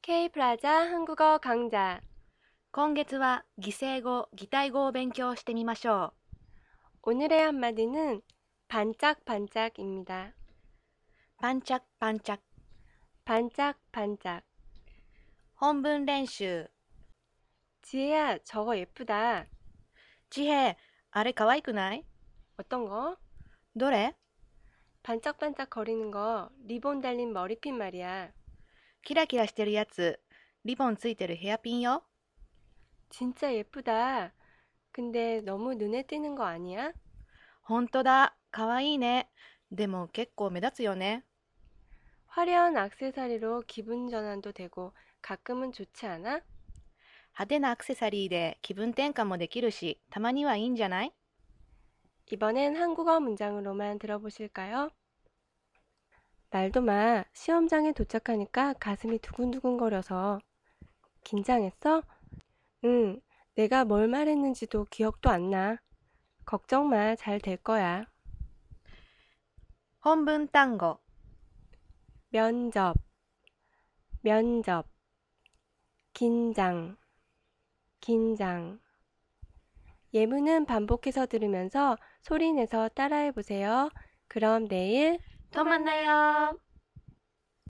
Kプラザ한국어 강좌. 今月は擬声語、擬態語を勉強してみましょ 오늘의 한마디는 반짝반짝입니다. う。パンチャクパンチャク。 반짝반짝. 本文練習。 지혜야, 저거 예쁘다. ちへ、あれ可愛くない？ 어떤 거? どれ？ 반짝반짝 거리는 거, 리본 달린 머리핀 말이야. キラキラしてるやつ、リボンついてるヘアピンよ。 진짜 예쁘다. 근데 너무 눈에 띄는 거 아니야? ほんとだ、可愛いね。でも結構目立つよね。 화려한 액세서리로 기분 전환도 되고 가끔은 좋지 않아? 派手なアクセサリーで気分転換もできるし、たまにはいいんじゃない？ 이번엔 한국어 문장으로만 들어보실까요? 말도 마. 시험장에 도착하니까 가슴이 두근두근거려서. 긴장했어? 응, 내가 뭘 말했는지도 기억도 안 나. 걱정 마, 잘 될 거야. 本文単語。 면접, 면접. 긴장, 긴장. 예문은 반복해서 들으면서 소리 내서 따라해 보세요. 그럼 내일 또 만나요.